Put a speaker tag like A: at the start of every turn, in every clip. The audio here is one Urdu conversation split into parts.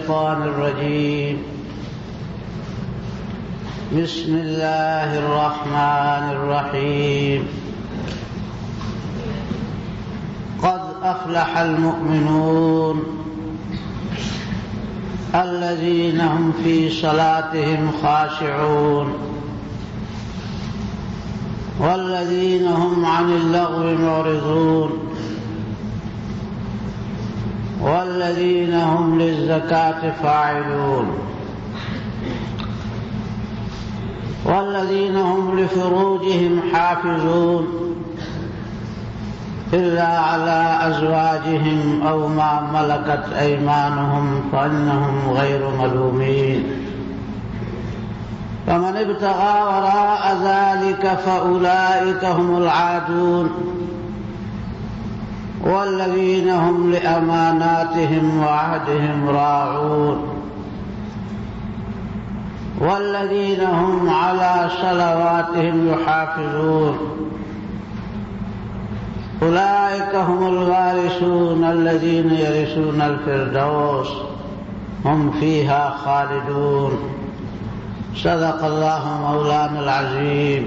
A: الشيطان الرجيم بسم الله الرحمن الرحيم قد أفلح المؤمنون الذين هم في صلاتهم خاشعون والذين هم عن اللغو معرضون والذين هم للزكاة فاعلون والذين هم لفروجهم حافظون إلا على أزواجهم أو ما ملكت أيمانهم فإنهم غير ملومين فمن ابتغى وراء ذلك فأولئك هم العادون والذين هم لأماناتهم وعهدهم راعون والذين هم على صلواتهم يحافظون أولئك هم الوارثون الذين يرثون الفردوس هم فيها خالدون صدق الله مولانا العظيم.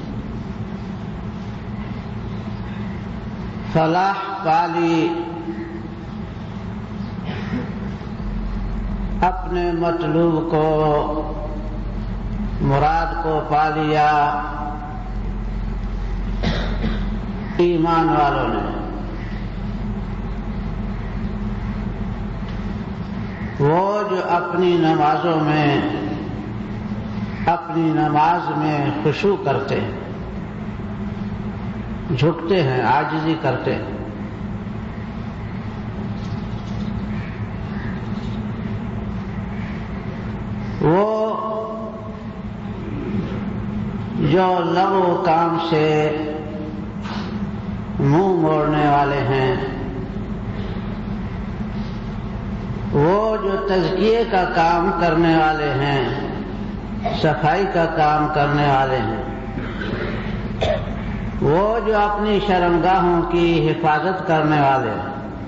A: فلاح پالی اپنے مطلوب کو مراد کو پا لیا ایمان والوں نے. وہ جو اپنی نمازوں میں اپنی نماز میں خشوع کرتے ہیں، جھکتے ہیں، عاجزی کرتے ہیں. وہ جو لغو کام سے منہ موڑنے والے ہیں، وہ جو تزکیے کا کام کرنے والے ہیں، صفائی کا کام کرنے والے ہیں، وہ جو اپنی شرمگاہوں کی حفاظت کرنے والے ہیں،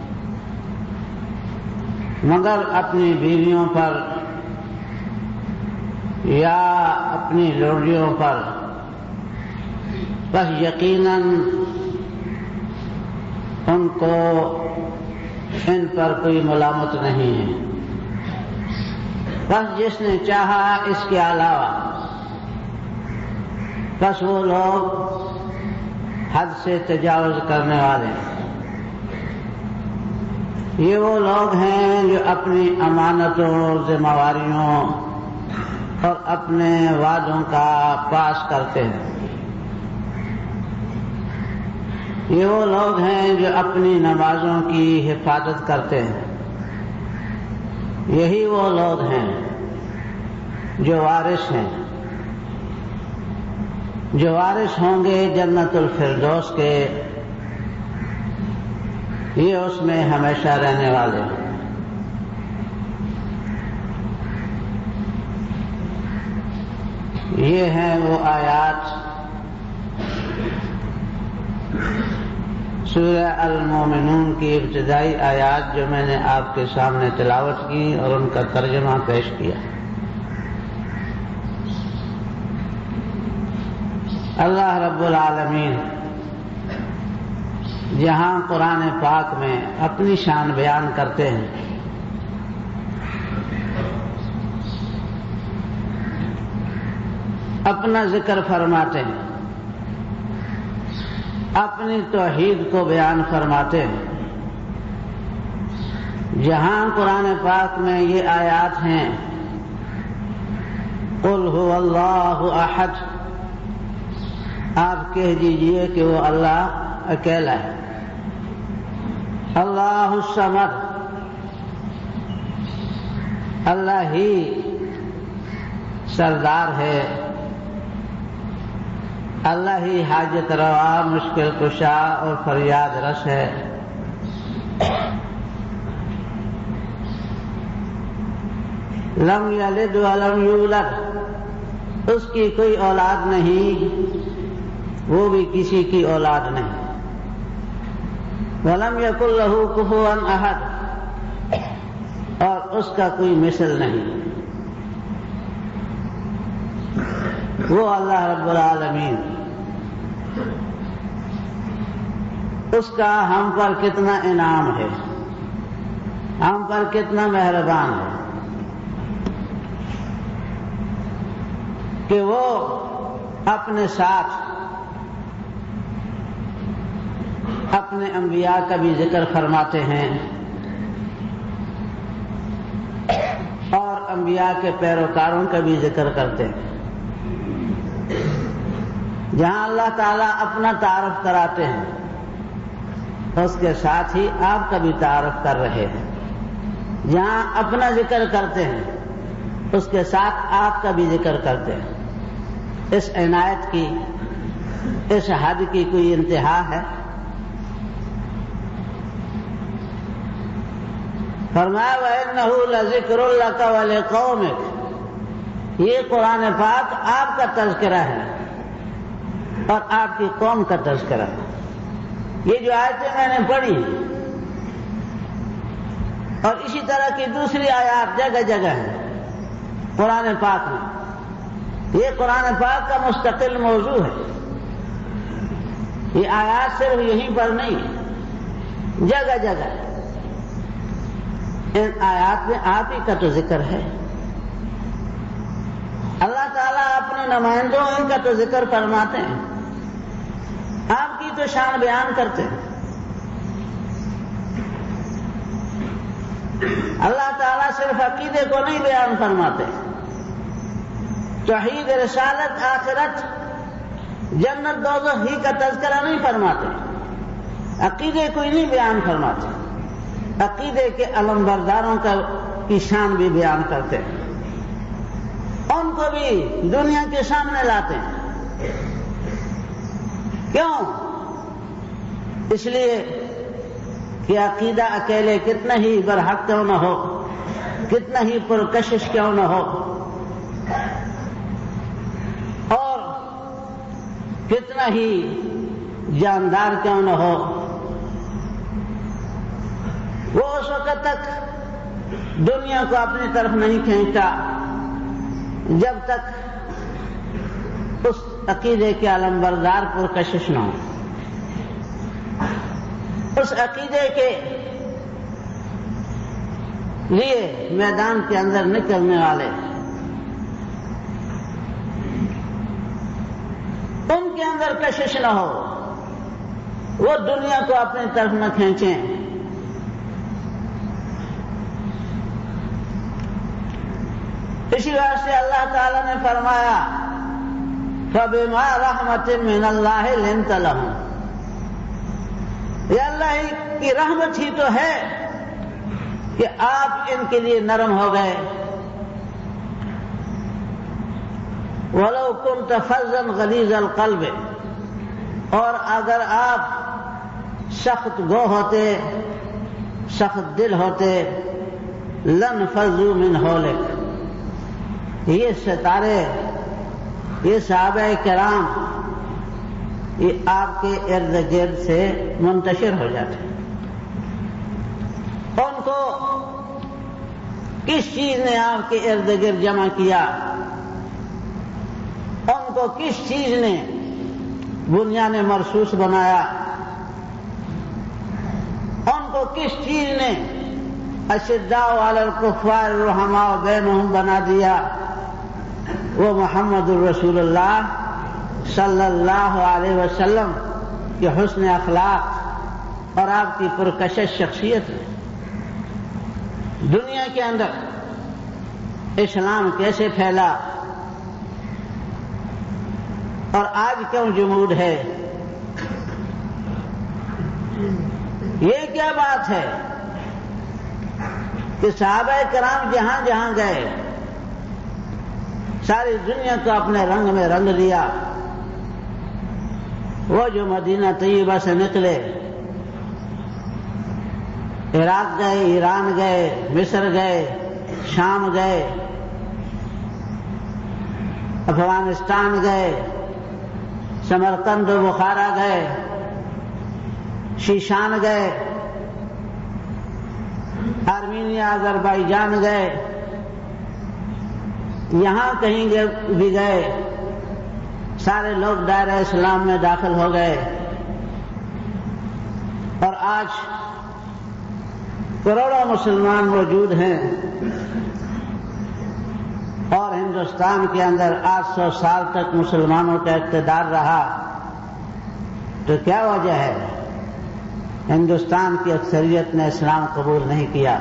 A: مگر اپنی بیویوں پر یا اپنی لوڑیوں پر بس یقیناً ان کو ان پر کوئی ملامت نہیں ہے. بس جس نے چاہا اس کے علاوہ، بس وہ لوگ حد سے تجاوز کرنے والے ہیں. یہ وہ لوگ ہیں جو اپنی امانتوں اور ذمہ داریوں اور اپنے وعدوں کا پاس کرتے ہیں. یہ وہ لوگ ہیں جو اپنی نمازوں کی حفاظت کرتے ہیں. یہی وہ لوگ ہیں جو وارث ہیں، جو وارث ہوں گے جنت الفردوس کے. یہ اس میں ہمیشہ رہنے والے ہیں. یہ ہیں وہ آیات سورہ المومنون کی ابتدائی آیات جو میں نے آپ کے سامنے تلاوت کی اور ان کا ترجمہ پیش کیا. اللہ رب العالمین جہاں قرآن پاک میں اپنی شان بیان کرتے ہیں، اپنا ذکر فرماتے ہیں، اپنی توحید کو بیان فرماتے ہیں، جہاں قرآن پاک میں یہ آیات ہیں قل هو اللہ احد، آپ کہہ دیجئے کہ وہ اللہ اکیلا ہے. اللہ الصمد، اللہ ہی سردار ہے، اللہ ہی حاجت روا، مشکل کشا اور فریاد رس ہے. لم یلد ولم یولد، اس کی کوئی اولاد نہیں، وہ بھی کسی کی اولاد نہیں. ولم یکن لہ کفوا احد، اور اس کا کوئی مثل نہیں۔ وہ اللہ رب العالمین، اس کا ہم پر کتنا انعام ہے، ہم پر کتنا مہربان ہے کہ وہ اپنے ساتھ اپنے انبیاء کا بھی ذکر فرماتے ہیں اور انبیاء کے پیروکاروں کا بھی ذکر کرتے ہیں۔ جہاں اللہ تعالیٰ اپنا تعارف کراتے ہیں اس کے ساتھ ہی آپ کا بھی تعارف کر رہے ہیں، جہاں اپنا ذکر کرتے ہیں اس کے ساتھ آپ کا بھی ذکر کرتے ہیں۔ اس عنایت کی، اس حد کی کوئی انتہا ہے؟ فرمایا وَإِنَّهُ لَذِكْرٌ لَكَ وَلِقَوْمِكَ، یہ قرآن پاک آپ کا تذکرہ ہے اور آپ کی قوم کا تذکرہ ہے۔ یہ جو آیتیں میں نے پڑھی اور اسی طرح کی دوسری آیات جگہ جگہ ہیں قرآن پاک میں، یہ قرآن پاک کا مستقل موضوع ہے۔ یہ آیات صرف یہیں پر نہیں، جگہ جگہ ان آیات میں آپ ہی کا تو ذکر ہے۔ اللہ تعالیٰ اپنے نمائندوں ان کا تو ذکر فرماتے ہیں، آپ کی تو شان بیان کرتے ہیں۔ اللہ تعالیٰ صرف عقیدے کو نہیں بیان فرماتے، توحید، رسالت، آخرت، جنت، دوزخ ہی کا تذکرہ نہیں فرماتے، عقیدے کو ہی نہیں بیان فرماتے، عقیدے کے علمبرداروں کی شان بھی بیان کرتے ہیں، ان کو بھی دنیا کے سامنے لاتے ہیں۔ کیوں؟ اس لیے کہ عقیدہ اکیلے کتنا ہی برحق کیوں نہ ہو، کتنا ہی پرکشش کیوں نہ ہو، اور کتنا ہی جاندار کیوں نہ ہو، وہ اس وقت تک دنیا کو اپنی طرف نہیں کھینچتا جب تک اس عقیدے کے علمبردار پرکشش نہ ہو، اس عقیدے کے لیے میدان کے اندر نکلنے والے ان کے اندر کشش نہ ہو، وہ دنیا کو اپنی طرف نہ کھینچیں۔ اسی وجہ سے اللہ تعالیٰ نے فرمایا فَبِمَا رَحْمَةٍ مِّنَ اللَّهِ لِنْتَ لَهُمْ، یہ اللہ کی رحمت ہی تو ہے کہ آپ ان کے لیے نرم ہو گئے۔ وَلَوْ كُنْتَ فَظًّا غَلِيظَ الْقَلْبِ، اور اگر آپ سخت گو ہوتے، سخت دل ہوتے، لَنْفَضُّوا مِنْ حَوْلِكَ، یہ ستارے، یہ صحابہ کرام، یہ آپ کے ارد گرد سے منتشر ہو جاتے۔ ان کو کس چیز نے آپ کے ارد گرد جمع کیا؟ ان کو کس چیز نے بنیان مرصوص بنایا؟ ان کو کس چیز نے اشداء علی الکفار رحماء بینہم بنا دیا؟ وہ محمد الرسول اللہ صلی اللہ علیہ وسلم کے حسن اخلاق اور آپ کی پرکشش شخصیت ہے۔ دنیا کے اندر اسلام کیسے پھیلا اور آج کیوں جمود ہے؟ یہ کیا بات ہے کہ صحابہ کرام جہاں جہاں گئے ساری دنیا کو اپنے رنگ میں رنگ دیا۔ وہ جو مدینہ طیبہ سے نکلے، عراق گئے، ایران گئے، مصر گئے، شام گئے، افغانستان گئے، سمرقند و بخارا گئے، شیشان گئے، آرمینیا آذربائیجان گئے، یہاں کہیں بھی گئے، سارے لوگ دائرہ اسلام میں داخل ہو گئے، اور آج کروڑوں مسلمان موجود ہیں، اور ہندوستان کے اندر 800 سال تک مسلمانوں کا اقتدار رہا۔ تو کیا وجہ ہے؟ ہندوستان کی اکثریت نے اسلام قبول نہیں کیا۔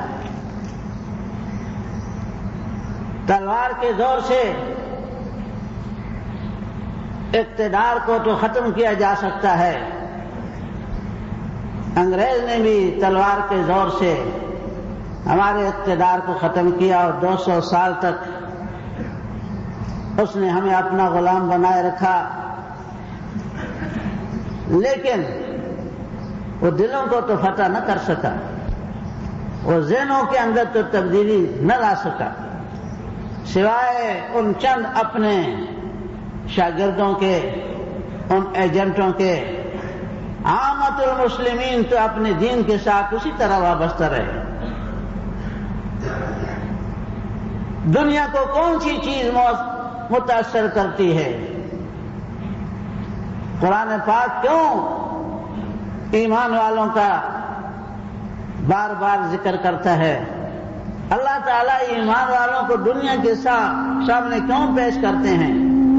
A: تلوار کے زور سے اقتدار کو تو ختم کیا جا سکتا ہے، انگریز نے بھی تلوار کے زور سے ہمارے اقتدار کو ختم کیا، اور 200 سال تک اس نے ہمیں اپنا غلام بنائے رکھا، لیکن وہ دلوں کو تو فتح نہ کر سکا، وہ ذہنوں کے اندر تو تبدیلی نہ لا سکا، سوائے ان چند اپنے شاگردوں کے، ان ایجنٹوں کے۔ عامت المسلمین تو اپنے دین کے ساتھ اسی طرح وابستہ رہے۔ دنیا کو کون سی چیز متاثر کرتی ہے؟ قرآن پاک کیوں ایمان والوں کا بار بار ذکر کرتا ہے؟ اللہ تعالیٰ ایمان والوں کو دنیا کے سامنے کیوں پیش کرتے ہیں؟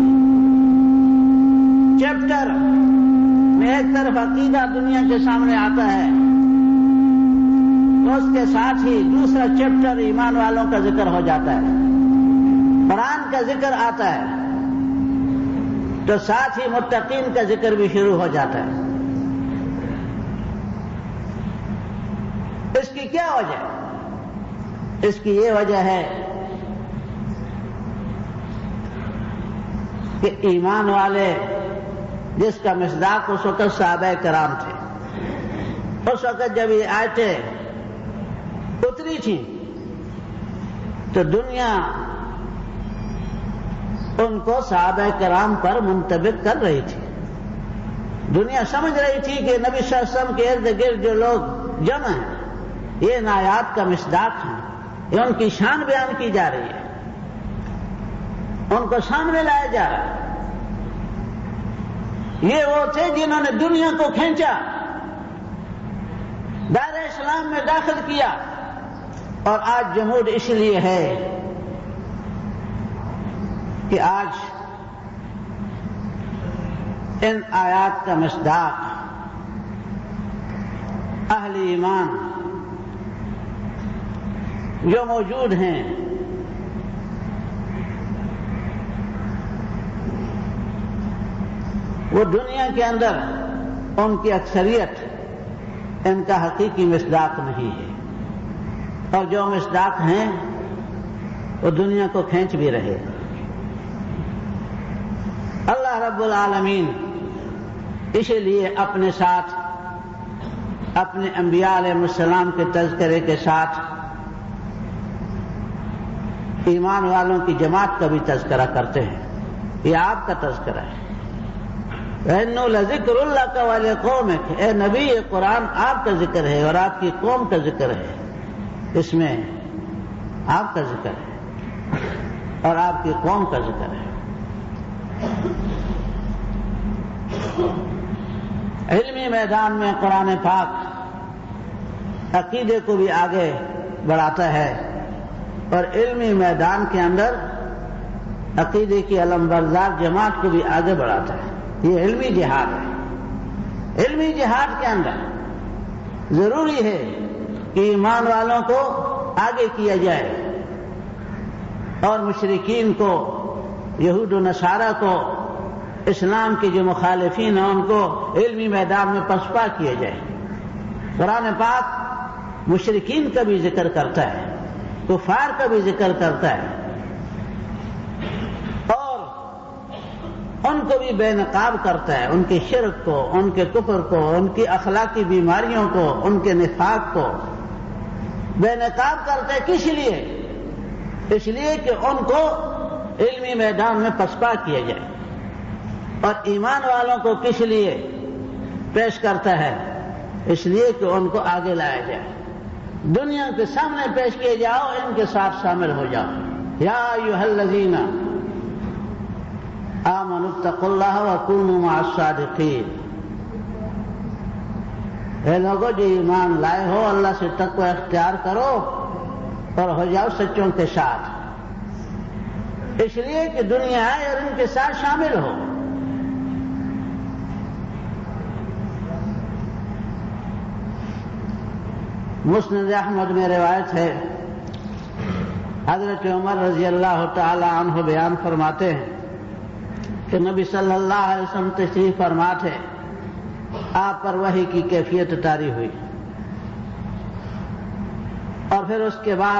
A: چیپٹر میں ایک طرف عقیدہ دنیا کے سامنے آتا ہے، تو اس کے ساتھ ہی دوسرا چیپٹر ایمان والوں کا ذکر ہو جاتا ہے، قرآن کا ذکر آتا ہے، تو ساتھ ہی متقین کا ذکر بھی شروع ہو جاتا ہے۔ اس کی کیا وجہ ہے؟ اس کی یہ وجہ ہے کہ ایمان والے، جس کا مصداق اس وقت صحابہ کرام تھے، اس وقت جب یہ آیتیں اتری تھیں تو دنیا ان کو صحابہ کرام پر منطبق کر رہی تھی۔ دنیا سمجھ رہی تھی کہ نبی صلی اللہ علیہ وسلم کے ارد گرد جو لوگ جمع ہیں، یہ ان آیات کا مصداق ہیں، یہ ان کی شان بیان کی جا رہی ہے، ان کو سامنے لایا جا رہا ہے۔ یہ وہ تھے جنہوں نے دنیا کو کھینچا، دائرہ اسلام میں داخل کیا، اور آج جمود اس لیے ہے کہ آج ان آیات کا مصداق اہل ایمان جو موجود ہیں، وہ دنیا کے اندر ان کی اکثریت ان کا حقیقی مصداق نہیں ہے، اور جو مصداق ہیں وہ دنیا کو کھینچ بھی رہے۔ اللہ رب العالمین اسی لیے اپنے ساتھ اپنے انبیاء علیہ السلام کے تذکرے کے ساتھ ایمان والوں کی جماعت کا بھی تذکرہ کرتے ہیں۔ یہ آپ کا تذکرہ ہے۔ وَإِنَّهُ لَذِكْرٌ لَكَ وَلِقَوْمِكَ، اے نبی، یہ قرآن آپ کا ذکر ہے اور آپ کی قوم کا ذکر ہے، اس میں آپ کا ذکر ہے اور آپ کی قوم کا ذکر ہے۔ علمی میدان میں قرآن پاک عقیدے کو بھی آگے بڑھاتا ہے، اور علمی میدان کے اندر عقیدے کی علمبردار جماعت کو بھی آگے بڑھاتا ہے۔ یہ علمی جہاد ہے۔ علمی جہاد کے اندر ضروری ہے کہ ایمان والوں کو آگے کیا جائے، اور مشرکین کو، یہود و نصارہ کو، اسلام کے جو مخالفین ہیں ان کو علمی میدان میں پسپا کیا جائے۔ قرآن پاک مشرکین کا بھی ذکر کرتا ہے، کفار کا بھی ذکر کرتا ہے، اور ان کو بھی بے نقاب کرتا ہے، ان کے شرک کو، ان کے کفر کو، ان کی اخلاقی بیماریوں کو، ان کے نفاق کو بے نقاب کرتا ہے۔ کس لیے؟ اس لیے کہ ان کو علمی میدان میں پسپا کیا جائے۔ اور ایمان والوں کو کس لیے پیش کرتا ہے؟ اس لیے کہ ان کو آگے لایا جائے۔ دنیا کے سامنے پیش کیے جاؤ، ان کے ساتھ شامل ہو جاؤ۔ یا ایھا الذین آمنوا اتقوا اللہ وکونوا مع الصادقین، اے لوگوں جو ایمان لائے ہو، اللہ سے تقوی اختیار کرو اور ہو جاؤ سچوں کے ساتھ، اس لیے کہ دنیا آئے اور ان کے ساتھ شامل ہو۔ مسند احمد میں روایت ہے، حضرت عمر رضی اللہ تعالی عنہ بیان فرماتے ہیں کہ نبی صلی اللہ علیہ وسلم تشریف فرما تھے، آپ پر وحی کی کیفیت طاری ہوئی، اور پھر اس کے بعد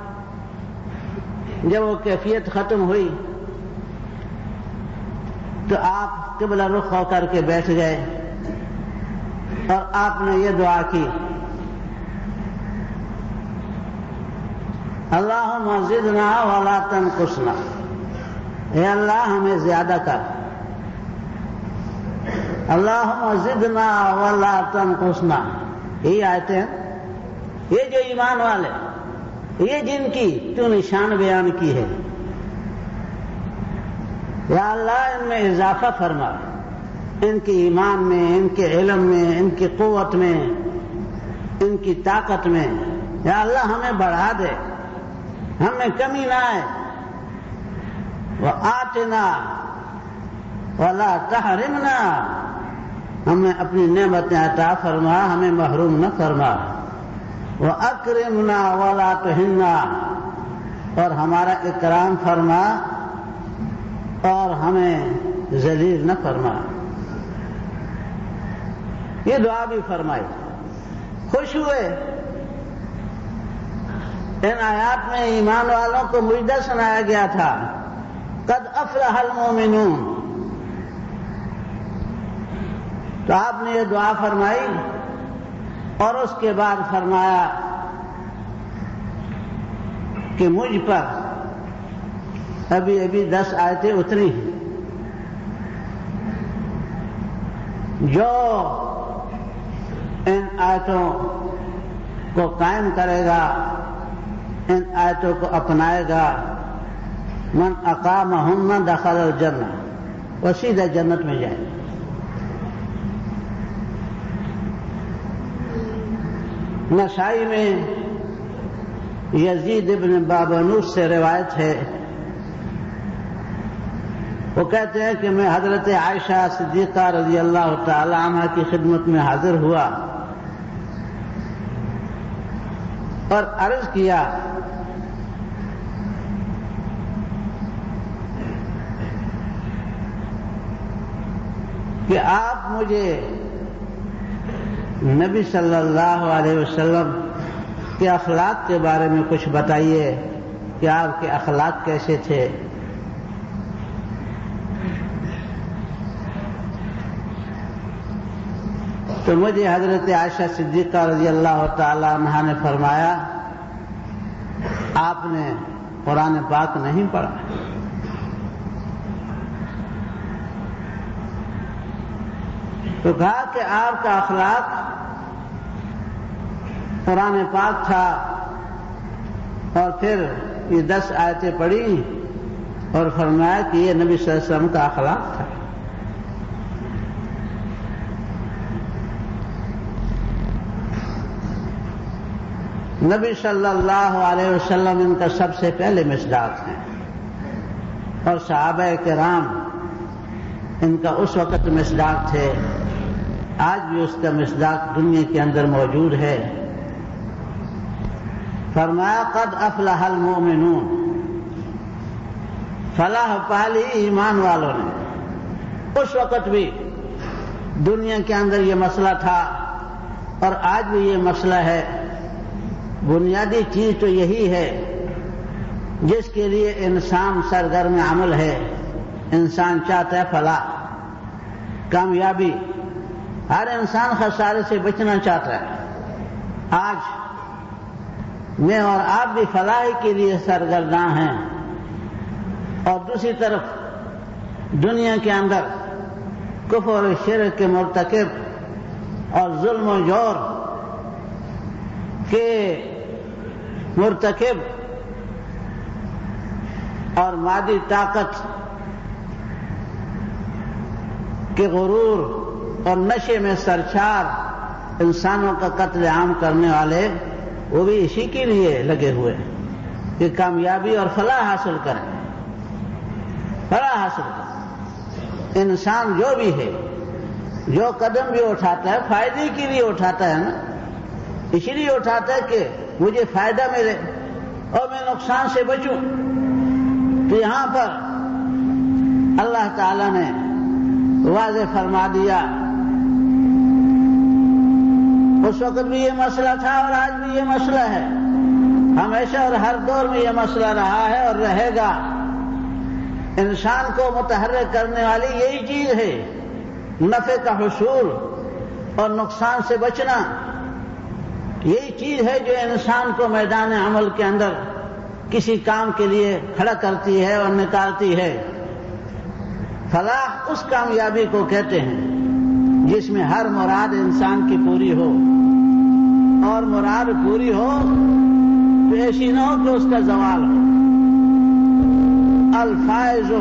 A: جب وہ کیفیت ختم ہوئی تو آپ قبلہ رخ ہو کر کے بیٹھ گئے اور آپ نے یہ دعا کی، اللہم زدنا ولا تنقصنا، اے اللہ ہمیں زیادہ کر، اللہم زدنا ولا تنقصنا۔ یہی آیتیں یہ جو ایمان والے، یہ جن کی تو نشان بیان کی ہے، یا اللہ ان میں اضافہ فرما، ان کے ایمان میں، ان کے علم میں، ان کی قوت میں، ان کی طاقت میں، یا اللہ ہمیں بڑھا دے، ہمیں کمی نہ آئے۔ وآتنا ولا تحرمنا، ہمیں اپنی نعمتیں عطا فرما، ہمیں محروم نہ فرما۔ وَأَكْرِمْنَا وَلَا تُهِنَّا، اور ہمارا اکرام فرما اور ہمیں ذلیل نہ فرما۔ یہ دعا بھی فرمائی، خوش ہوئے۔ ان آیات میں ایمان والوں کو مجدہ سنایا گیا تھا، قد افلح المؤمنون۔ تو آپ نے یہ دعا فرمائی اور اس کے بعد فرمایا کہ مجھ پر ابھی 10 آیتیں اتری ہیں، جو ان آیتوں کو قائم کرے گا، ان آیتوں کو اپنائے گا، من اقامہن دخل الجنہ، وہ سیدھا جنت میں جائے۔ نسائی میں یزید ابن بابنوس سے روایت ہے، وہ کہتے ہیں کہ میں حضرت عائشہ صدیقہ رضی اللہ تعالی عنہ کی خدمت میں حاضر ہوا اور عرض کیا کہ آپ مجھے نبی صلی اللہ علیہ وسلم کے اخلاق کے بارے میں کچھ بتائیے کہ آپ کے اخلاق کیسے تھے۔ تو مجھے حضرت عائشہ صدیقہ رضی اللہ تعالی عنہ نے فرمایا، آپ نے قرآن پاک نہیں پڑھا۔ تو کہا کہ آپ کا اخلاق قرآن پاک تھا، اور پھر یہ 10 آیتیں پڑھی اور فرمایا کہ یہ نبی صلی اللہ علیہ وسلم کا اخلاق تھا۔ نبی صلی اللہ علیہ وسلم ان کا سب سے پہلے مصداق ہیں، اور صحابہ کرام ان کا اس وقت مصداق تھے، آج بھی اس کا مصداق دنیا کے اندر موجود ہے۔ فرمایا قد افلح المؤمنون، فلاح پالی ایمان والوں نے۔ اس وقت بھی دنیا کے اندر یہ مسئلہ تھا اور آج بھی یہ مسئلہ ہے۔ بنیادی چیز تو یہی ہے جس کے لیے انسان سرگرم عمل ہے، انسان چاہتا ہے فلاح، کامیابی، ہر انسان خسارے سے بچنا چاہتا ہے۔ آج میں اور آپ بھی فلاح کے لیے سرگرداں ہیں، اور دوسری طرف دنیا کے اندر کفر و شرک کے مرتکب اور ظلم و جور کے مرتکب اور مادی طاقت کے غرور اور نشے میں سرشار انسانوں کا قتل عام کرنے والے وہ بھی اسی کے لیے لگے ہوئے ہیں کہ کامیابی اور فلاح حاصل کریں، فلاح حاصل کریں۔ انسان جو بھی ہے، جو قدم بھی اٹھاتا ہے فائدے کے لیے اٹھاتا ہے نا، اسی لیے اٹھاتا ہے کہ مجھے فائدہ ملے اور میں نقصان سے بچوں۔ تو یہاں پر اللہ تعالی نے واضح فرما دیا، اس وقت بھی یہ مسئلہ تھا اور آج بھی یہ مسئلہ ہے، ہمیشہ اور ہر دور میں یہ مسئلہ رہا ہے اور رہے گا۔ انسان کو متحرک کرنے والی یہی چیز ہے، نفع کا حصول اور نقصان سے بچنا۔ یہی چیز ہے جو انسان کو میدان عمل کے اندر کسی کام کے لیے کھڑا کرتی ہے اور نکالتی ہے۔ فلاح اس کامیابی کو کہتے ہیں جس میں ہر مراد انسان کی پوری ہو، اور مراد پوری ہو تو ایسی نہ ہو کہ اس کا زوال ہو۔ الفائز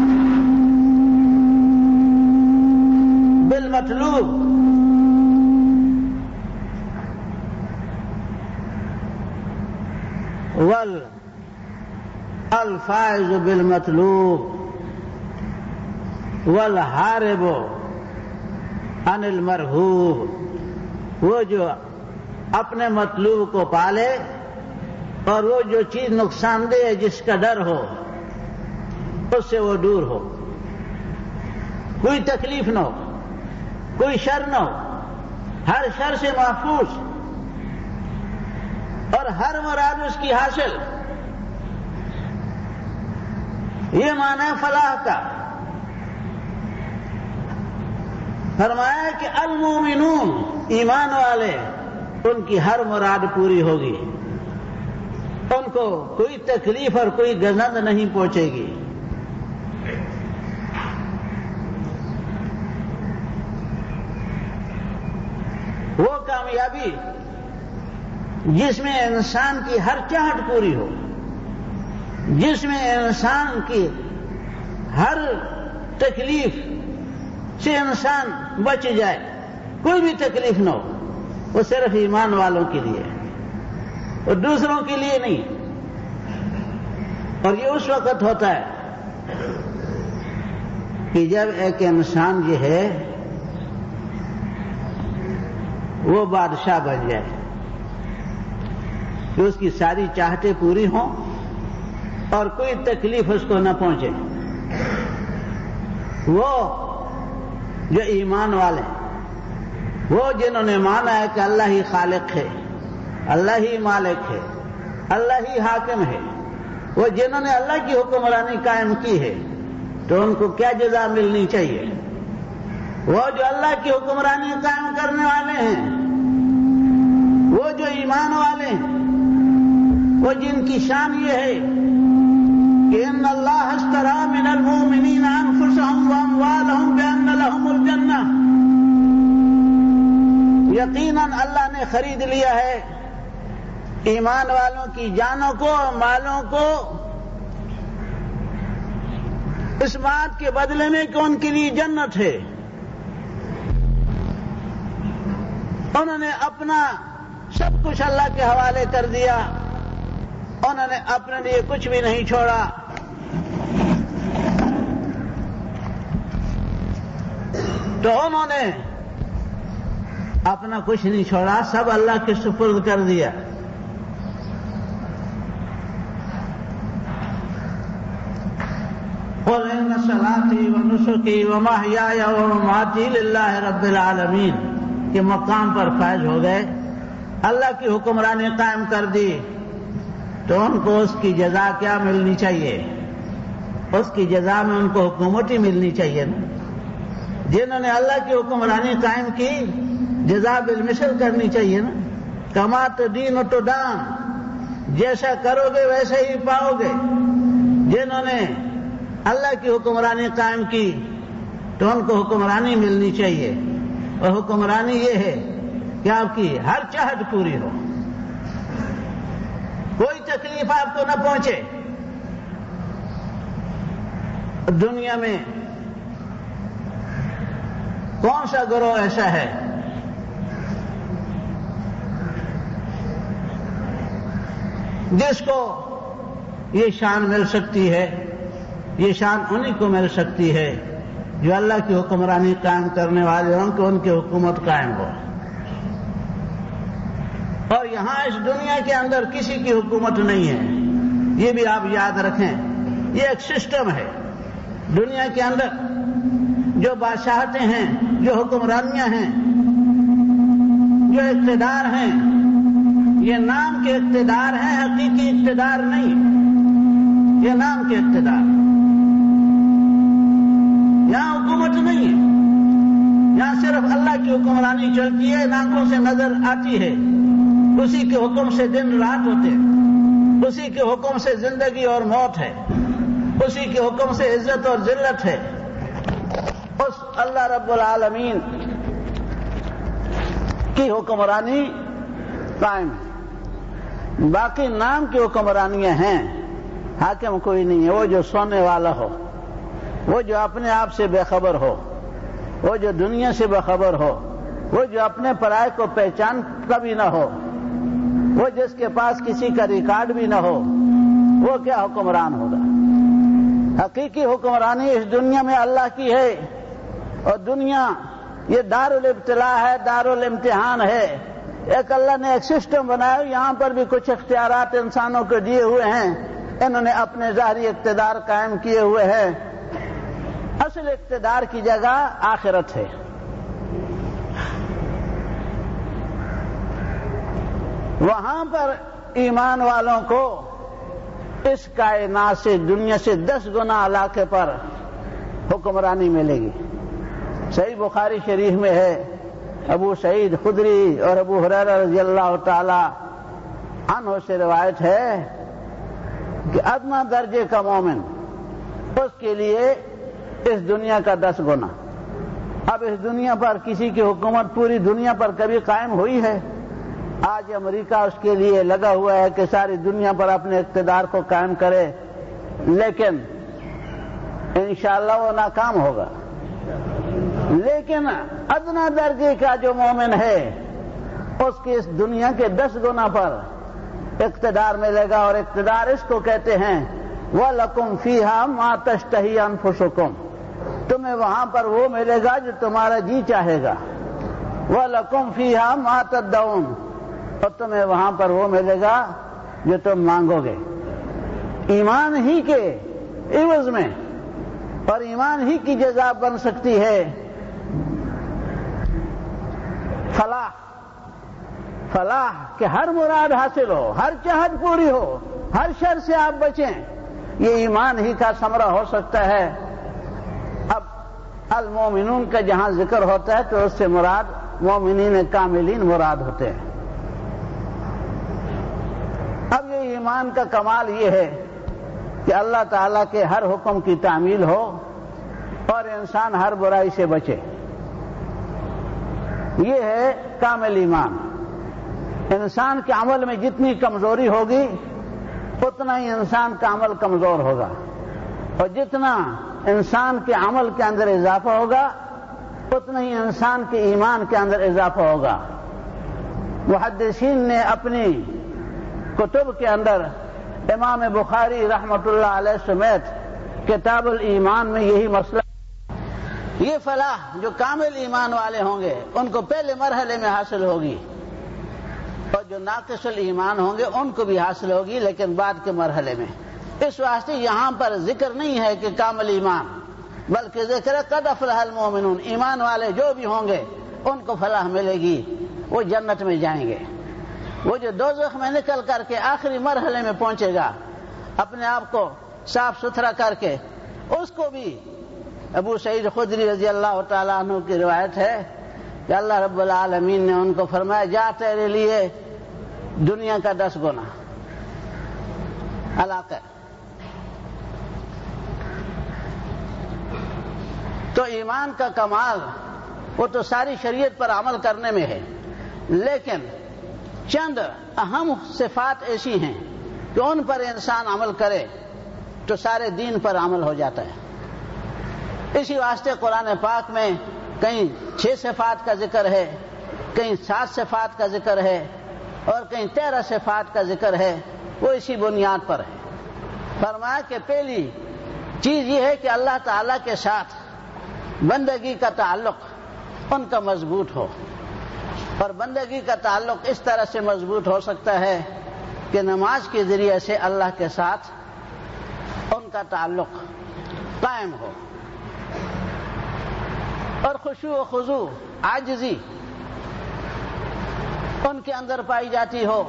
A: بالمطلوب، والفائز بالمطلوب والحارب عن المرہوب، وہ جو اپنے مطلوب کو پالے اور وہ جو چیز نقصان دہ ہے جس کا ڈر ہو اس سے وہ دور ہو، کوئی تکلیف نہ ہو، کوئی شر نہ ہو، ہر شر سے محفوظ اور ہر مراد اس کی حاصل۔ یہ معنی ہے فلاح کا۔ فرمایا کہ المومنون، ایمان والے، ان کی ہر مراد پوری ہوگی، ان کو کوئی تکلیف اور کوئی گزند نہیں پہنچے گی۔ وہ کامیابی جس میں انسان کی ہر چاہت پوری ہو، جس میں انسان کی ہر تکلیف سے انسان بچ جائے، کوئی بھی تکلیف نہ ہو، وہ صرف ایمان والوں کے لیے اور دوسروں کے لیے نہیں۔ اور یہ اس وقت ہوتا ہے کہ جب ایک انسان جو ہے وہ بادشاہ بن جائے، کہ اس کی ساری چاہتیں پوری ہوں اور کوئی تکلیف اس کو نہ پہنچے۔ وہ جو ایمان والے، وہ جنہوں نے مانا ہے کہ اللہ ہی خالق ہے، اللہ ہی مالک ہے، اللہ ہی حاکم ہے، وہ جنہوں نے اللہ کی حکمرانی قائم کی ہے، تو ان کو کیا جزا ملنی چاہیے؟ وہ جو اللہ کی حکمرانی قائم کرنے والے ہیں، وہ جو ایمان والے ہیں، وہ جن کی شان یہ ہے کہ ان اللہ اشتری من المؤمنین انفسهم واموالهم بان لهم الجنہ، یقیناً اللہ نے خرید لیا ہے ایمان والوں کی جانوں کو اور مالوں کو اس بات کے بدلے میں کہ ان کے لیے جنت ہے۔ انہوں نے اپنا سب کچھ اللہ کے حوالے کر دیا، انہوں نے اپنے لیے کچھ بھی نہیں چھوڑا۔ تو انہوں نے اپنا کچھ نہیں چھوڑا، سب اللہ کے سپرد کر دیا۔ قُلْ إِنَّ صَلَاتِي وَنُسُكِي وَمَحْيَايَ وَمَمَاتِي لِلَّهِ رَبِّ الْعَالَمِينَ کے مقام پر فائز ہو گئے، اللہ کی حکمرانی قائم کر دی، تو ان کو اس کی جزا کیا ملنی چاہیے؟ اس کی جزا میں ان کو حکومت ہی ملنی چاہیے نا۔ جنہوں نے اللہ کی حکمرانی قائم کی، جزا بالمثل کرنی چاہیے نا۔ کما تدین تدان، جیسا کرو گے ویسے ہی پاؤ گے۔ جنہوں نے اللہ کی حکمرانی قائم کی تو ان کو حکمرانی ملنی چاہیے، اور حکمرانی یہ ہے کہ آپ کی ہر چاہت پوری ہو، کوئی تکلیف آپ کو نہ پہنچے۔ دنیا میں کون سا گروہ ایسا ہے جس کو یہ شان مل سکتی ہے؟ یہ شان انہیں کو مل سکتی ہے جو اللہ کی حکمرانی قائم کرنے والے ہوں کہ ان کی حکومت قائم ہو۔ اور یہاں اس دنیا کے اندر کسی کی حکومت نہیں ہے، یہ بھی آپ یاد رکھیں۔ یہ ایک سسٹم ہے دنیا کے اندر، جو بادشاہتیں ہیں، جو حکمرانیاں ہیں، جو اقتدار ہیں، یہ نام کے اقتدار ہیں، حقیقی اقتدار نہیں، یہ نام کے اقتدار۔ یہاں حکومت نہیں ہے، یہاں صرف اللہ کی حکمرانی چلتی ہے، آنکھوں سے نظر آتی ہے، اسی کے حکم سے دن رات ہوتے ہیں، اسی کے حکم سے زندگی اور موت ہے، اسی کے حکم سے عزت اور ذلت ہے۔ اس اللہ رب العالمین کی حکمرانی قائم ہے۔ باقی نام کی حکمرانیاں ہیں، حاکم کوئی نہیں ہے۔ وہ جو سونے والا ہو، وہ جو اپنے آپ سے بے خبر ہو، وہ جو دنیا سے بے خبر ہو، وہ جو اپنے پرائے کو پہچان کبھی نہ ہو، وہ جس کے پاس کسی کا ریکارڈ بھی نہ ہو، وہ کیا حکمران ہوگا؟ حقیقی حکمرانی اس دنیا میں اللہ کی ہے، اور دنیا یہ دار الابتلاء ہے، دار الامتحان ہے۔ ایک اللہ نے ایک سسٹم بنایا، یہاں پر بھی کچھ اختیارات انسانوں کو دیے ہوئے ہیں، انہوں نے اپنے ظاہری اقتدار قائم کیے ہوئے ہیں۔ اصل اقتدار کی جگہ آخرت ہے۔ وہاں پر ایمان والوں کو اس کائنات سے، دنیا سے 10 گنا علاقے پر حکمرانی ملے گی۔ صحیح بخاری شریف میں ہے، ابو سعید خدری اور ابو ہریرہ رضی اللہ تعالی عنہ سے روایت ہے کہ ادنی درجے کا مومن، اس کے لیے اس دنیا کا 10 گنا۔ اب اس دنیا پر کسی کی حکومت پوری دنیا پر کبھی قائم ہوئی ہے؟ آج امریکہ اس کے لیے لگا ہوا ہے کہ ساری دنیا پر اپنے اقتدار کو قائم کرے، لیکن انشاءاللہ وہ ناکام ہوگا۔ لیکن ادنی درجے کا جو مومن ہے، اس کی اس دنیا کے 10 گنا پر اقتدار ملے گا، اور اقتدار اس کو کہتے ہیں وَلَكُمْ فِيهَا مَا تَشْتَهِي أَنفُسُكُمْ، تمہیں وہاں پر وہ ملے گا جو تمہارا جی چاہے گا۔ وَلَكُمْ فِيهَا مَا تَدَّعُونَ، اور تمہیں وہاں پر وہ ملے گا جو تم مانگو گے۔ ایمان ہی کے عوض میں اور ایمان ہی کی جزا بن سکتی ہے فلاح کہ ہر مراد حاصل ہو، ہر چاہت پوری ہو، ہر شر سے آپ بچیں، یہ ایمان ہی کا ثمرہ ہو سکتا ہے۔ اب المومنون کا جہاں ذکر ہوتا ہے تو اس سے مراد مومنین کاملین مراد ہوتے ہیں۔ اب یہ ایمان کا کمال یہ ہے کہ اللہ تعالیٰ کے ہر حکم کی تعمیل ہو اور انسان ہر برائی سے بچے، یہ ہے کامل ایمان۔ انسان کے عمل میں جتنی کمزوری ہوگی اتنا ہی انسان کا عمل کمزور ہوگا، اور جتنا انسان کے عمل کے اندر اضافہ ہوگا اتنا ہی انسان کے ایمان کے اندر اضافہ ہوگا۔ محدثین نے اپنی کتب کے اندر امام بخاری رحمۃ اللہ علیہ سمیت کتاب الایمان میں یہی مسئلہ، یہ فلاح جو کامل ایمان والے ہوں گے ان کو پہلے مرحلے میں حاصل ہوگی، اور جو ناقص الایمان ہوں گے ان کو بھی حاصل ہوگی لیکن بعد کے مرحلے میں۔ اس واسطے یہاں پر ذکر نہیں ہے کہ کامل ایمان، بلکہ ذکر ہے قد افلح المؤمنون، ایمان والے جو بھی ہوں گے ان کو فلاح ملے گی، وہ جنت میں جائیں گے۔ وہ جو دوزخ میں نکل کر کے آخری مرحلے میں پہنچے گا اپنے آپ کو صاف ستھرا کر کے، اس کو بھی ابو سعید خدری رضی اللہ تعالیٰ عنہ کی روایت ہے کہ اللہ رب العالمین نے ان کو فرمایا جا تیرے لیے دنیا کا 10 گنا علاقہ۔ تو ایمان کا کمال وہ تو ساری شریعت پر عمل کرنے میں ہے، لیکن چند اہم صفات ایسی ہیں کہ ان پر انسان عمل کرے تو سارے دین پر عمل ہو جاتا ہے۔ اسی واسطے قرآن پاک میں کہیں 6 صفات کا ذکر ہے، کہیں 7 صفات کا ذکر ہے اور کہیں 13 صفات کا ذکر ہے، وہ اسی بنیاد پر ہے۔ فرمایا کہ پہلی چیز یہ ہے کہ اللہ تعالیٰ کے ساتھ بندگی کا تعلق ان کا مضبوط ہو، اور بندگی کا تعلق اس طرح سے مضبوط ہو سکتا ہے کہ نماز کے ذریعے سے اللہ کے ساتھ ان کا تعلق قائم ہو، اور خشوع و خضوع، عاجزی ان کے اندر پائی جاتی ہو۔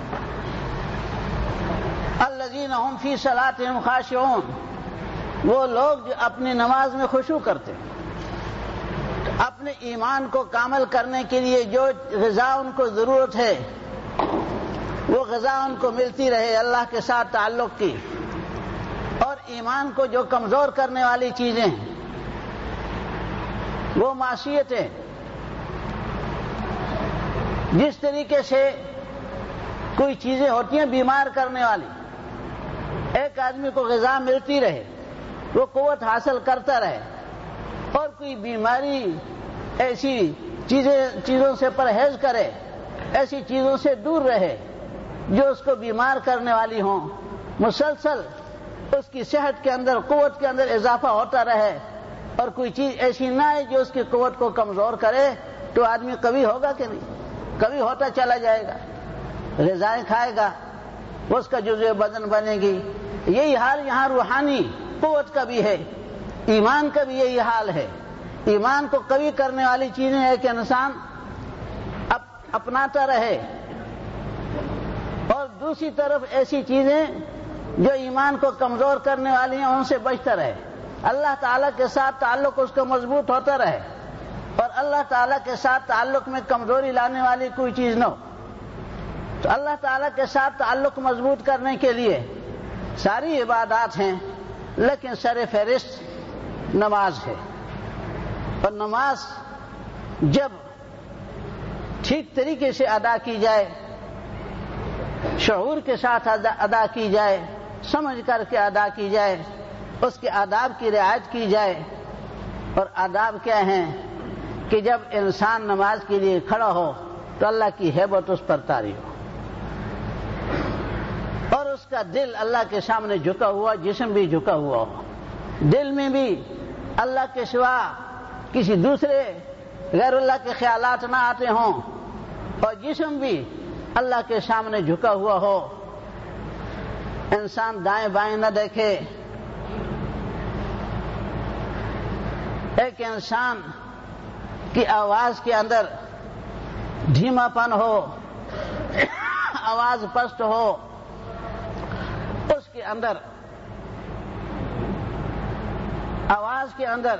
A: الذین هم فی صلاتهم خاشعون، وہ لوگ جو اپنی نماز میں خشوع کرتے ہیں، اپنے ایمان کو کامل کرنے کے لیے جو غذا ان کو ضرورت ہے وہ غذا ان کو ملتی رہے اللہ کے ساتھ تعلق کی، اور ایمان کو جو کمزور کرنے والی چیزیں وہ معصیتیں، جس طریقے سے کوئی چیزیں ہوتی ہیں بیمار کرنے والی، ایک آدمی کو غذا ملتی رہے، وہ قوت حاصل کرتا رہے، اور کوئی بیماری ایسی چیزوں سے پرہیز کرے، ایسی چیزوں سے دور رہے جو اس کو بیمار کرنے والی ہوں، مسلسل اس کی صحت کے اندر، قوت کے اندر اضافہ ہوتا رہے، اور کوئی چیز ایسی نہ ہے جو اس کی قوت کو کمزور کرے، تو آدمی کبھی ہوگا کہ نہیں، کبھی ہوتا چلا جائے گا، غذائیں کھائے گا، اس کا جزو بدن بنے گی۔ یہی حال یہاں روحانی قوت کا بھی ہے، ایمان کا بھی یہی حال ہے۔ ایمان کو قوی کرنے والی چیزیں ہے کہ انسان اپناتا رہے، اور دوسری طرف ایسی چیزیں جو ایمان کو کمزور کرنے والی ہیں ان سے بچتا رہے، اللہ تعالیٰ کے ساتھ تعلق اس کا مضبوط ہوتا رہے، اور اللہ تعالیٰ کے ساتھ تعلق میں کمزوری لانے والی کوئی چیز نہ ہو۔ تو اللہ تعالیٰ کے ساتھ تعلق مضبوط کرنے کے لیے ساری عبادات ہیں، لیکن سر فہرست نماز ہے، اور نماز جب ٹھیک طریقے سے ادا کی جائے، شعور کے ساتھ ادا کی جائے، سمجھ کر کے ادا کی جائے، اس کے آداب کی رعایت کی جائے۔ اور آداب کیا ہیں کہ جب انسان نماز کے لیے کھڑا ہو تو اللہ کی ہیبت اس پر طاری ہو، اور اس کا دل اللہ کے سامنے جھکا ہوا، جسم بھی جھکا ہوا ہو، دل میں بھی اللہ کے سوا کسی دوسرے غیر اللہ کے خیالات نہ آتے ہوں، اور جسم بھی اللہ کے سامنے جھکا ہوا ہو، انسان دائیں بائیں نہ دیکھے، ایک انسان کی آواز کے اندر دھیما پن ہو، آواز پست ہو، اس کے اندر آواز کے اندر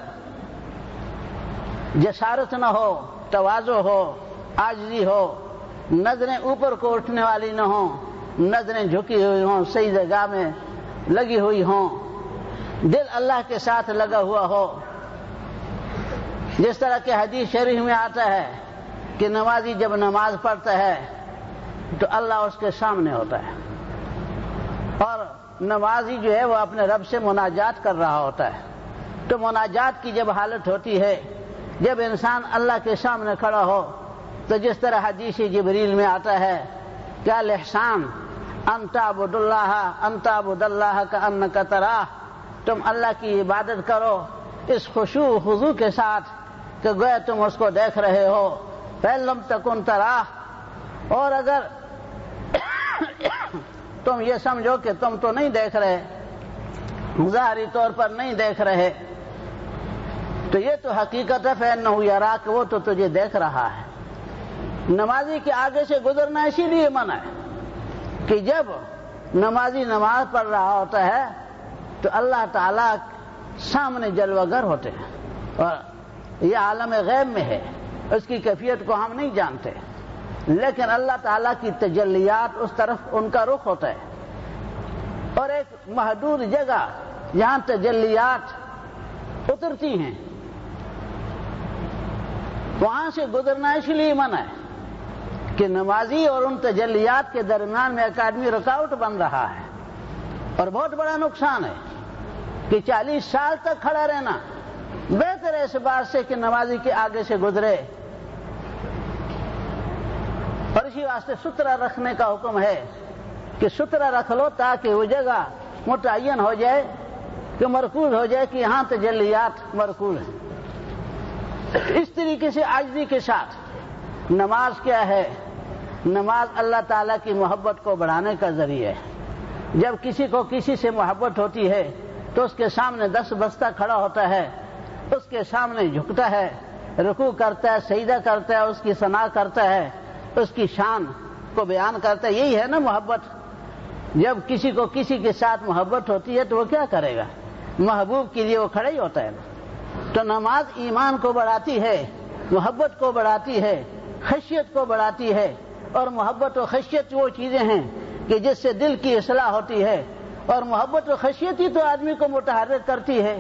A: جسارت نہ ہو، تواضع ہو، عاجزی ہو، نظریں اوپر کو اٹھنے والی نہ ہوں، نظریں جھکی ہوئی ہوں، صحیح جگہ میں لگی ہوئی ہوں، دل اللہ کے ساتھ لگا ہوا ہو، جس طرح کہ حدیث شریف میں آتا ہے کہ نمازی جب نماز پڑھتا ہے تو اللہ اس کے سامنے ہوتا ہے، اور نمازی جو ہے وہ اپنے رب سے مناجات کر رہا ہوتا ہے۔ تو مناجات کی جب حالت ہوتی ہے، جب انسان اللہ کے سامنے کھڑا ہو، تو جس طرح حدیث جبریل میں آتا ہے کیا الاحسان ان تعبد اللہ کأنک تراہ، تم اللہ کی عبادت کرو اس خشوع و خضوع کے ساتھ کہ گویا تم اس کو دیکھ رہے ہو، فإن لم تکن تراہ، اور اگر تم یہ سمجھو کہ تم تو نہیں دیکھ رہے، ظاہری طور پر نہیں دیکھ رہے، تو یہ تو حقیقت ہے فإنہ یراک، وہ تو تجھے دیکھ رہا ہے۔ نمازی کے آگے سے گزرنا اسی لیے منع ہے کہ جب نمازی نماز پڑھ رہا ہوتا ہے تو اللہ تعالیٰ سامنے جلوہ گر ہوتے ہیں، اور یہ عالم غیب میں ہے، اس کی کیفیت کو ہم نہیں جانتے، لیکن اللہ تعالیٰ کی تجلیات اس طرف ان کا رخ ہوتا ہے، اور ایک محدود جگہ جہاں تجلیات اترتی ہیں وہاں سے گزرنا اس لیے منع ہے کہ نمازی اور ان تجلیات کے درمیان میں ایک آدمی رکاوٹ بن رہا ہے، اور بہت بڑا نقصان ہے کہ 40 سال تک کھڑا رہنا بہتر ہے اس بات سے کہ نمازی کے آگے سے گزرے. اور اسی واسطے سترہ رکھنے کا حکم ہے کہ سترہ رکھ لو تاکہ وہ جگہ متعین ہو جائے کہ مرکوز ہو جائے کہ یہاں تجلیات مرکوز ہیں. اس طریقے سے عاجزی کے ساتھ نماز کیا ہے؟ نماز اللہ تعالیٰ کی محبت کو بڑھانے کا ذریعہ ہے. جب کسی کو کسی سے محبت ہوتی ہے تو اس کے سامنے 10 بستہ کھڑا ہوتا ہے، اس کے سامنے جھکتا ہے، رکوع کرتا ہے، سجدہ کرتا ہے، اس کی ثنا کرتا ہے، اس کی شان کو بیان کرتا ہے. یہی ہے نا محبت. جب کسی کو کسی کے ساتھ محبت ہوتی ہے تو وہ کیا کرے گا؟ محبوب کے لیے وہ کھڑا ہی ہوتا ہے. تو نماز ایمان کو بڑھاتی ہے، محبت کو بڑھاتی ہے، خشیت کو بڑھاتی ہے. اور محبت و خشیت وہ چیزیں ہیں کہ جس سے دل کی اصلاح ہوتی ہے، اور محبت و خشیت ہی تو آدمی کو متحرک کرتی ہے.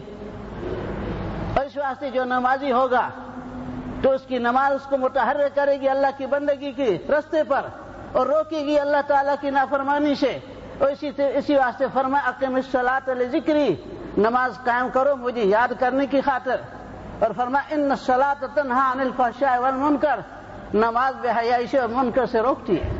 A: اور اس واسطے جو نمازی ہوگا تو اس کی نماز اس کو متحرک کرے گی اللہ کی بندگی کی رستے پر، اور روکے گی اللہ تعالیٰ کی نافرمانی سے. اور اسی واسطے فرمایا اقم الصلاۃ لذکری، نماز قائم کرو مجھے یاد کرنے کی خاطر. اور فرمایا ان الصلاۃ تنہی عن الفحشاء والمنکر، نماز بے حیائی سے اور منکر سے روکتی ہے.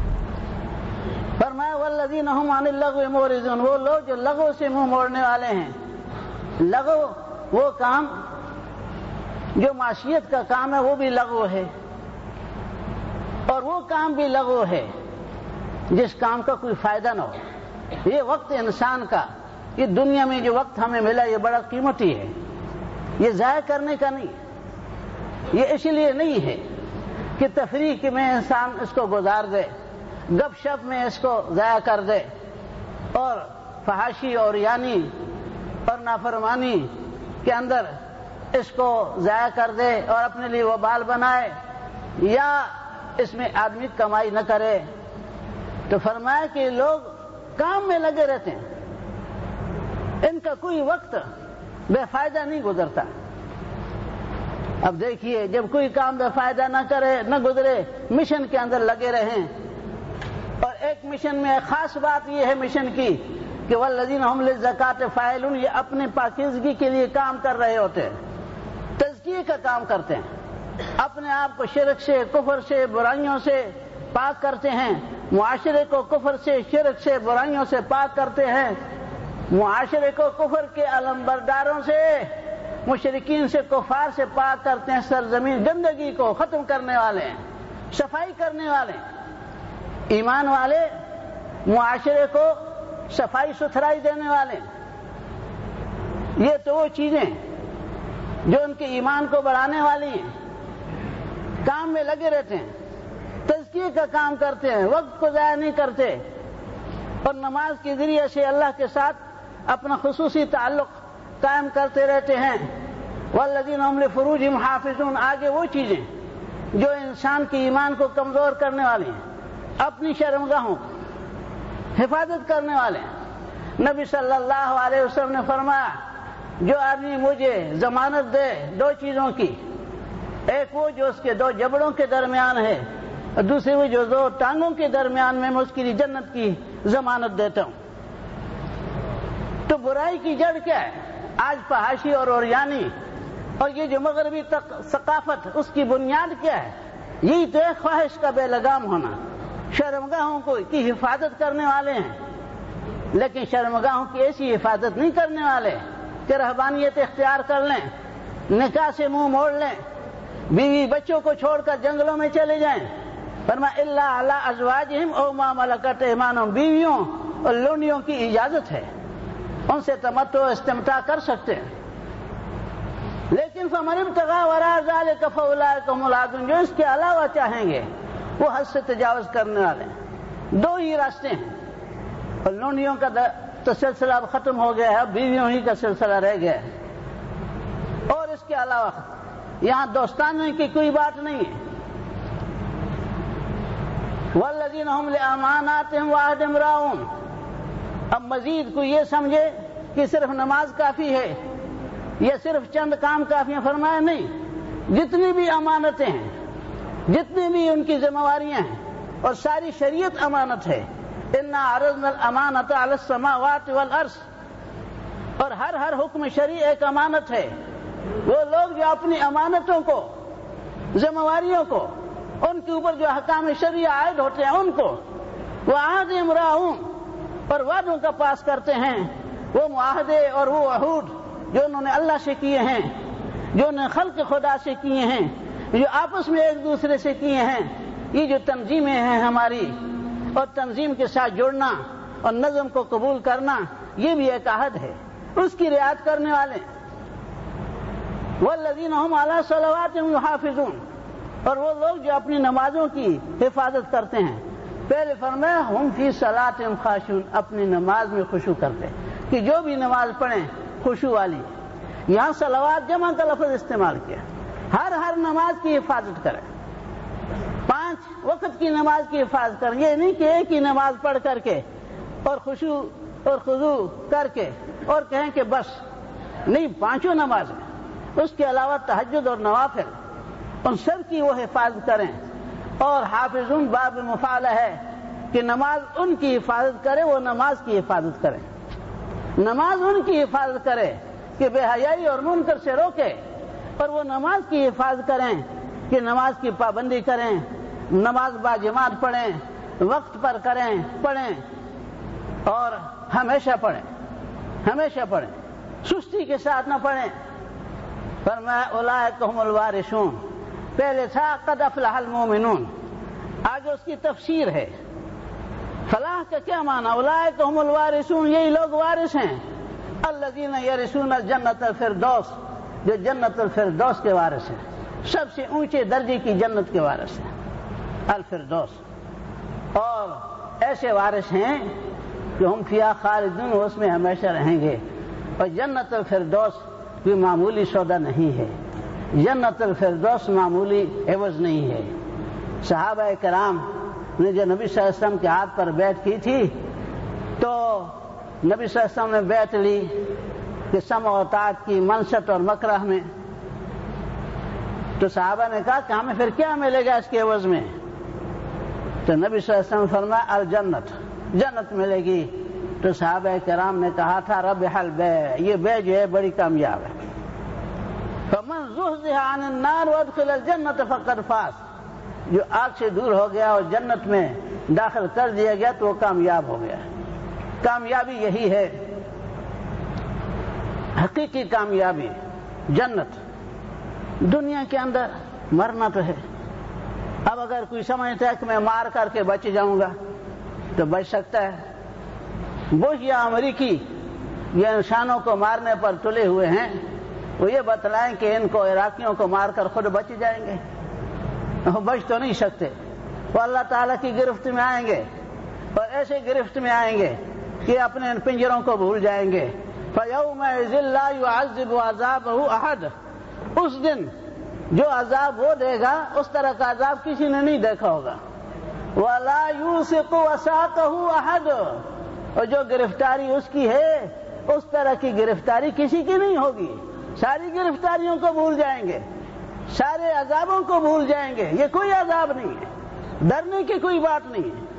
A: فرمایا والذین هم عن اللغو معرضون، وہ لوگ جو لغو سے منہ موڑنے والے ہیں. لغو وہ کام جو معصیت کا کام ہے وہ بھی لغو ہے، اور وہ کام بھی لغو ہے جس کام کا کوئی فائدہ نہ ہو. یہ وقت انسان کا، یہ دنیا میں جو وقت ہمیں ملا یہ بڑا قیمتی ہے، یہ ضائع کرنے کا نہیں. یہ اس لیے نہیں ہے کہ تفریح میں انسان اس کو گزار دے، گپ شپ میں اس کو ضائع کر دے، اور فحاشی اور یعنی اور نافرمانی کے اندر اس کو ضائع کر دے اور اپنے لیے وبال بنائے، یا اس میں آدمی کمائی نہ کرے. تو فرمایا کہ لوگ کام میں لگے رہتے ہیں، ان کا کوئی وقت بے فائدہ نہیں گزرتا. اب دیکھیے جب کوئی کام بے فائدہ نہ گزرے، مشن کے اندر لگے رہیں. اور ایک مشن میں خاص بات یہ ہے مشن کی کہ والذین هم للزکاۃ فاعلون، یہ اپنے پاکیزگی کے لیے کام کر رہے ہوتے ہیں، تزکیے کا کام کرتے ہیں، اپنے آپ کو شرک سے، کفر سے، برائیوں سے پاک کرتے ہیں، معاشرے کو کفر سے، شرک سے، برائیوں سے پاک کرتے ہیں، معاشرے کو کفر کے علمبرداروں سے، مشرکین سے، کفار سے پاک کرتے ہیں. سرزمین گندگی کو ختم کرنے والے ہیں، صفائی کرنے والے ہیں. ایمان والے معاشرے کو صفائی ستھرائی دینے والے ہیں. یہ تو وہ چیزیں جو ان کے ایمان کو بڑھانے والی ہیں. کام میں لگے رہتے ہیں، تزکیے کا کام کرتے ہیں، وقت کو ضائع نہیں کرتے، اور نماز کے ذریعے سے اللہ کے ساتھ اپنا خصوصی تعلق قائم کرتے رہتے ہیں. والذین هم لفروجہم حافظون، آگے وہ چیزیں جو انسان کے ایمان کو کمزور کرنے والی ہیں، اپنی شرمگاہوں حفاظت کرنے والے ہیں. نبی صلی اللہ علیہ وسلم نے فرمایا جو آدمی مجھے ضمانت دے 2 چیزوں کی، ایک وہ جو اس کے 2 جبڑوں کے درمیان ہے، اور دوسری وہ جو 2 ٹانگوں کے درمیان میں اس کی جنت کی ضمانت دیتا ہوں. تو برائی کی جڑ کیا ہے؟ آج فحاشی اور اوریانی اور یہ جو مغربی ثقافت، اس کی بنیاد کیا ہے؟ یہی تو ہے خواہش کا بے لگام ہونا. شرمگاہوں کی حفاظت کرنے والے ہیں، لیکن شرمگاہوں کی ایسی حفاظت نہیں کرنے والے کہ رہبانیت اختیار کر لیں، نکاح سے منہ موڑ لیں، بیوی بچوں کو چھوڑ کر جنگلوں میں چلے جائیں. فرمایا الا علی ازواجہم او ما ملکت ایمانہم، بیویوں اور لونڈیوں کی اجازت ہے، ان سے تمتع استمتاع کر سکتے ہیں. لیکن فمن ابتغى وراء ذلك فاولئک هم العادون، جو اس کے علاوہ چاہیں گے وہ حد سے تجاوز کرنے والے ہیں. 2 ہی راستے ہیں، اور لونڈیوں کا تو سلسلہ اب ختم ہو گیا ہے، اب بیویوں ہی کا سلسلہ رہ گیا ہے. اور اس کے علاوہ یہاں دوستانے کی کوئی بات نہیں ہے. والذین هم لاماناتهم وعهدهم راعون. اب مزید کو یہ سمجھے کہ صرف نماز کافی ہے یا صرف چند کام کافی ہیں. فرمایا نہیں، جتنی بھی امانتیں ہیں جتنی بھی ان کی ذمہ داریاں ہیں، اور ساری شریعت امانت ہے. انا عرضنا الامانۃ علی السماوات والارض، اور ہر حکم شرعی ایک امانت ہے. وہ لوگ جو اپنی امانتوں کو، ذمہ داریوں کو، ان کے اوپر جو احکام شرعی عائد ہوتے ہیں ان کو وعہدہم راعون، اور وعدوں کا پاس کرتے ہیں، وہ معاہدے اور وہ عہود جو انہوں نے اللہ سے کیے ہیں، جو انہوں نے خلق خدا سے کیے ہیں، جو آپس میں ایک دوسرے سے کیے ہیں. یہ جو تنظیمیں ہیں ہماری، اور تنظیم کے ساتھ جڑنا اور نظم کو قبول کرنا، یہ بھی ایک عہد ہے، اس کی رعایت کرنے والے. والذین هم علی صلواتہم یحافظون، اور وہ لوگ جو اپنی نمازوں کی حفاظت کرتے ہیں. پہلے فرمایا ہم فی صلاتہم خاشعون، اپنی نماز میں خشوع کرتے ہیں، کہ جو بھی نماز پڑھیں خشوع والی. یہاں صلوات جمع کا لفظ استعمال کیا. ہر نماز کی حفاظت کریں، 5 وقت کی نماز کی حفاظت کریں. یہ نہیں کہ ایک ہی نماز پڑھ کر کے اور خشوع اور خضوع کر کے اور کہیں کہ بس نہیں، 5 نمازیں، اس کے علاوہ تہجد اور نوافل، ان سب کی وہ حفاظت کریں. اور حافظون باب مفعلہ ہے کہ نماز ان کی حفاظت کرے، وہ نماز کی حفاظت کرے. نماز ان کی حفاظت کرے کہ بے حیائی اور منکر سے روکے، اور وہ نماز کی حفاظت کریں کہ نماز کی پابندی کریں، نماز باجماعت پڑھیں، وقت پر کریں، پڑھیں، اور ہمیشہ پڑھیں، سستی کے ساتھ نہ پڑھیں. فرمایا اولئک هم الوارثون. پہلے تھا قد افلح المؤمنون، آگے اس کی تفسیر ہے. فلاح کا کیا معنی؟ اولئک هم الوارثون، یہی لوگ وارث ہیں. الذین یرثون الجنۃ الفردوس، جو جنت الفردوس کے وارث ہیں، سب سے اونچے درجے کی جنت کے وارث ہیں، الفردوس. اور ایسے وارث ہیں کہ ہم فیہا خالدون، اس میں ہمیشہ رہیں گے. اور جنت الفردوس کوئی معمولی سودا نہیں ہے، جنت الفردوس معمولی عوض نہیں ہے. صحابہ کرام نے جو نبی صلی اللہ علیہ وسلم کے ہاتھ پر بیعت کی تھی، تو نبی صلی اللہ علیہ وسلم نے بیعت لی کہ سمع و طاعت کی منصت اور مکرہ میں. تو صحابہ نے کہا کہ ہمیں پھر کیا ملے گا اس کے عوض میں؟ تو نبی صلی اللہ علیہ وسلم نے فرمایا الجنت، جنت ملے گی. تو صحابہ کرام نے کہا تھا ربح البیع، یہ بیع جو ہے بڑی کامیاب ہے. فمن زحزح عن النار وادخل الجنۃ فقد فاز، جو آگ سے دور ہو گیا اور جنت میں داخل کر دیا گیا تو وہ کامیاب ہو گیا. کامیابی یہی ہے، حقیقی کامیابی جنت. دنیا کے اندر مرنا تو ہے. اب اگر کوئی سمجھتا ہے کہ میں مار کر کے بچ جاؤں گا تو بچ سکتا ہے. بش یا امریکی یہ انسانوں کو مارنے پر تلے ہوئے ہیں، وہ یہ بتلائیں کہ ان کو عراقیوں کو مار کر خود بچ جائیں گے. وہ بچ تو نہیں سکتے، وہ اللہ تعالیٰ کی گرفت میں آئیں گے، اور ایسے گرفت میں آئیں گے کہ اپنے ان پنجروں کو بھول جائیں گے. فَيَوْمَئِذٍ لَّا يُعَذِّبُ عَذَابَهُ أَحَدٌ، اس دن جو عذاب وہ دے گا اس طرح کا عذاب کسی نے نہیں دیکھا ہوگا. وَلَا يُوثِقُ وَثَاقَهُ أَحَدٌ، اور جو گرفتاری اس کی ہے اس طرح کی گرفتاری کسی کی نہیں ہوگی. ساری گرفتاریوں کو بھول جائیں گے، سارے عذابوں کو بھول جائیں گے. یہ کوئی عذاب نہیں ہے، ڈرنے کی کوئی بات نہیں ہے.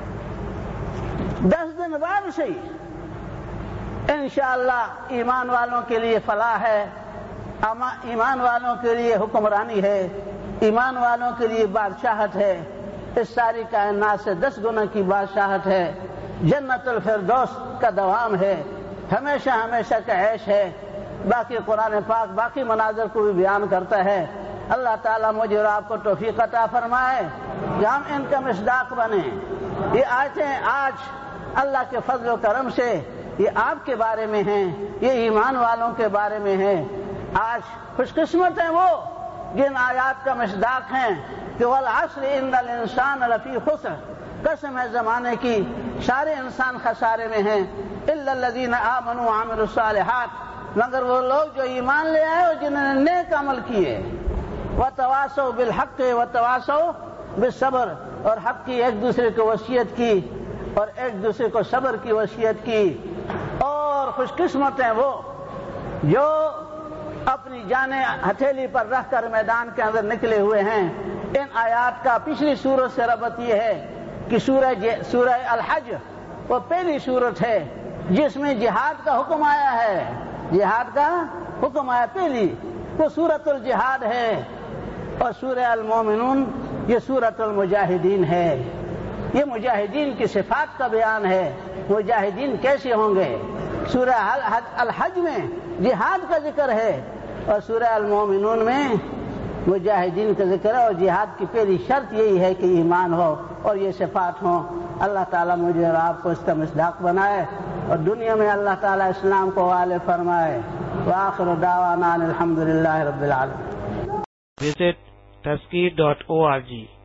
A: 10 دن بعد سے انشاءاللہ ایمان والوں کے لیے فلاح ہے، ایمان والوں کے لیے حکمرانی ہے، ایمان والوں کے لیے بادشاہت ہے. اس ساری کائنات سے 10 گنا کی بادشاہت ہے. جنت الفردوس کا دوام ہے، ہمیشہ ہمیشہ کا عیش ہے. باقی قرآن پاک باقی مناظر کو بھی بیان کرتا ہے. اللہ تعالیٰ مجھے اور آپ کو توفیق عطا فرمائے کہ ہم ان کا مصداق بنیں. یہ آیتیں آج اللہ کے فضل و کرم سے یہ آپ کے بارے میں ہیں، یہ ایمان والوں کے بارے میں ہیں. آج خوش قسمت ہیں وہ جن آیات کا مصداق ہیں کہ والعصر ان الانسان لفی خسر، قسم ہے زمانے کی سارے انسان خسارے میں ہیں. الا الذین آمنوا وعملوا الصالحات، مگر وہ لوگ جو ایمان لے آئے اور جنہوں نے نیک عمل کیے. وتواصوا بالحق وتواصوا بالصبر، اور حق کی ایک دوسرے کو وصیت کی اور ایک دوسرے کو صبر کی وصیت کی. اور خوش قسمت ہیں وہ جو اپنی جانیں ہتھیلی پر رکھ کر میدان کے اندر نکلے ہوئے ہیں ان آیات کا پچھلی سورت سے ربط یہ ہے کہ سورہ الحج وہ پہلی سورت ہے جس میں جہاد کا حکم آیا ہے. جہاد کا حکم آیا پہلی، وہ سورۃ الجہاد ہے. اور سورہ المومنون یہ سورۃ المجاہدین ہے. یہ مجاہدین کی صفات کا بیان ہے. مجاہدین کیسے ہوں گے؟ سورہ الحج میں جہاد کا ذکر ہے اور سورہ المومنون میں مجاہدین کا ذکر ہے. اور جہاد کی پہلی شرط یہی ہے کہ ایمان ہو اور یہ صفات ہوں. اللہ تعالیٰ مجھے اور آپ کو اس کا مصداق بنائے اور دنیا میں اللہ تعالیٰ اسلام کو غالب فرمائے. وآخر دعوانا الحمدللہ رب العالمین.
B: Visit Tazkir.org